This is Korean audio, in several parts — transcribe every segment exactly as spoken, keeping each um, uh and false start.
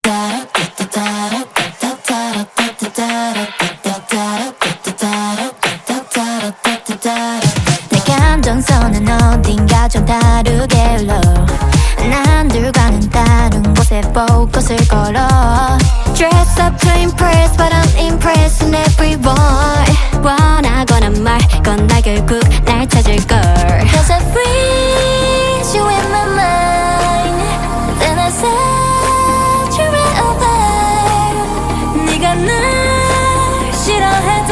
내 감정선은 어딘가 좀 다르게 흘러 난 들과는 다른 곳에 포커스를 걸어 Dress up to impress but I'm impressing everyone 원하거나 말건 나 결국 날 찾을걸 Cause I freeze you in my mind Then I set you right over 네가 날 싫어해도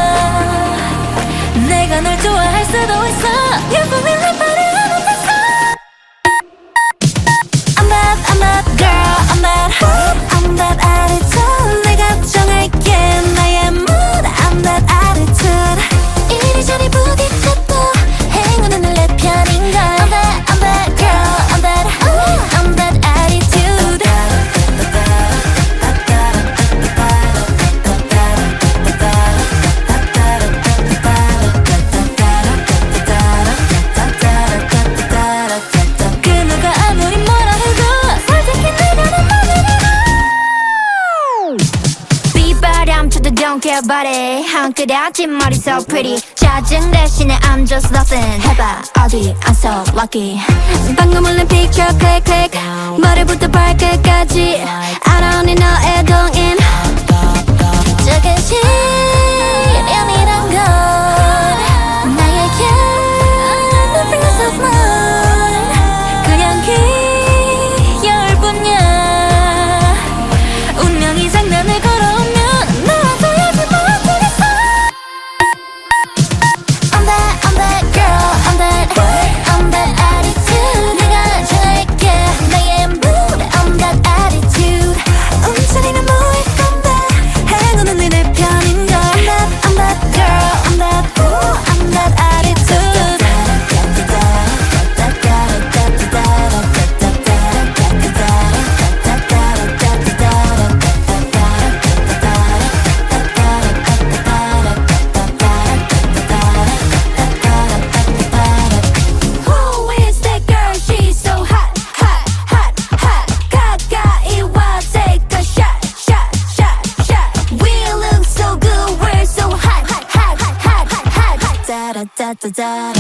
내가 널 좋아할 수도 있어 You put me like body I'm obsessed I'm that, I'm that girl I'm that hot I'm that attitude 내가 정할게 나의 mood I'm that attitude 이리저리 부딪혀도 행운은 늘 내 편인걸 I'm that, I'm that girl I'm that hot I'm that attitude 그 누가 아무리 뭐라 해도 솔직히 내가 내 맘이라고 비바람 쳐도 don't care about it 한 끗에 앞뒷머리 so pretty 짜증 대신에 I'm just nothing 해봐 어디 I'm so lucky 방금 올린 picture click click 머리부터 발끝까지 I don't need 너의 동인 작은 시련이란 건 나에게 nothing is of mine 그냥 귀여울 뿐이야 운명이 장난을 걸어오면 나와서야지 뭐 어쩌겠어 I'm that, I'm that girl I'm that I'm that attitude 내가 정할게 나의 mood I'm that attitude 움츠리는 뭐일 건데 행운은 늘 내 편인걸 I'm that, I'm that girl I'm that ooh I'm that attitude Who is that girl? She's so hot, hot, hot, hot. 가까이 와, take a shot, shot, shot, shot. We look so good, we're so hot, hot, hot, hot, hot, hot. Da da da da da.